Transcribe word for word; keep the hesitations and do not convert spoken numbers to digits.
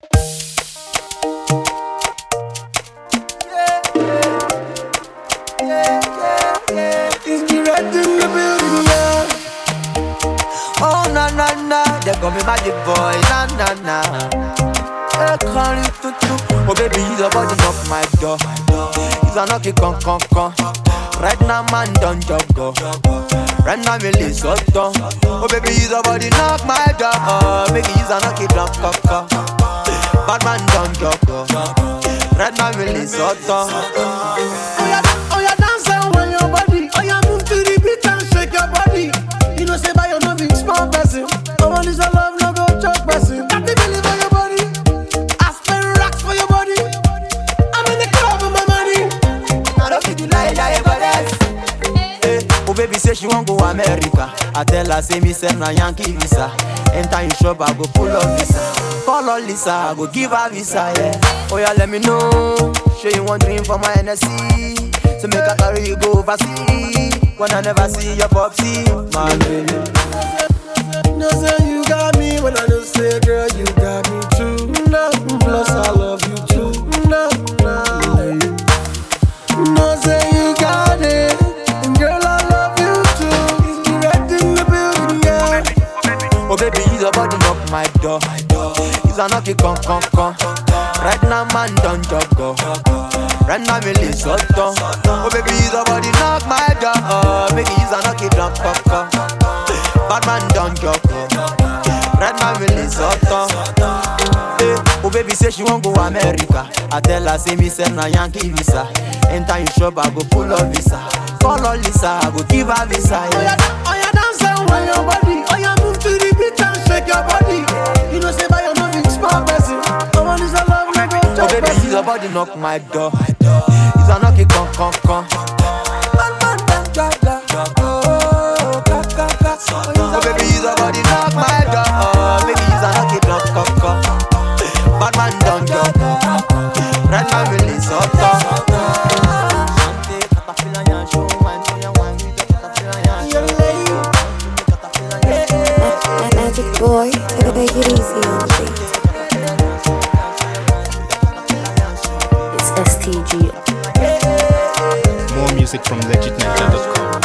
Come here, magic boy, na na na. Hey, call you tutu. Oh baby, he's a body knock my door. He's a knocky con con con. Right now, man, don't jog go. Right now, me list so done. Oh baby, he's a body knock my door. Oh baby, he's a knocky con con con. Bad man, don't jog go. Right now, me list so done. Oh yeah, oh yeah, dance and when your body. Oh yeah, move to the beat and shake your body. You know, say by your no big small person. I want this love, no go chop person. Got the belly for your body. I spend racks for your body. I'm in the club with my money. I don't feel you like that, but that's. Hey, oh baby say she won't go America. I tell her say me send a Yankee visa. Anytime you shop I go pull up visa. Call her Lisa, I go give her visa, yeah. Oh yeah, let me know. Show you one dream for my N S C. So make a carry you go overseas. When I never see your popsy, my baby. No say you got me when I don't say girl you got me too. No, plus I love you too. No, no. No say you got it, and girl I love you too. Is me right in the building, yeah. Oh baby, he's a body knock my door. He's a knocky con con con. Right now man don't jog go. Right now me list so done. Oh baby, he's a body knock my door. Oh baby, he's a knocky con con con. Bad man don't jog go. Right now me list so done. Hey, oh baby say she won't go America. I tell her say me send a Yankee visa. Anytime you shop I go pull up visa. Call her Lisa, I go give her visa, yeah. Oh yeah, oh yeah, dance and when your body. Oh yeah, move to the beat and shake your body. You know say by your no big small person. I want this love, no go chop person. Oh baby, he's a body knock my door. He's a knocky con con con. Man, man, man, ga ga. Oh, ga ga ga. Oh baby, he's a body knock my door. Oh baby, he's a knocky con con con. Bad man don't jog. Right now me list so tough. Magic boy, take it easy on the beat. It's S T G. More music from legit niger dot com.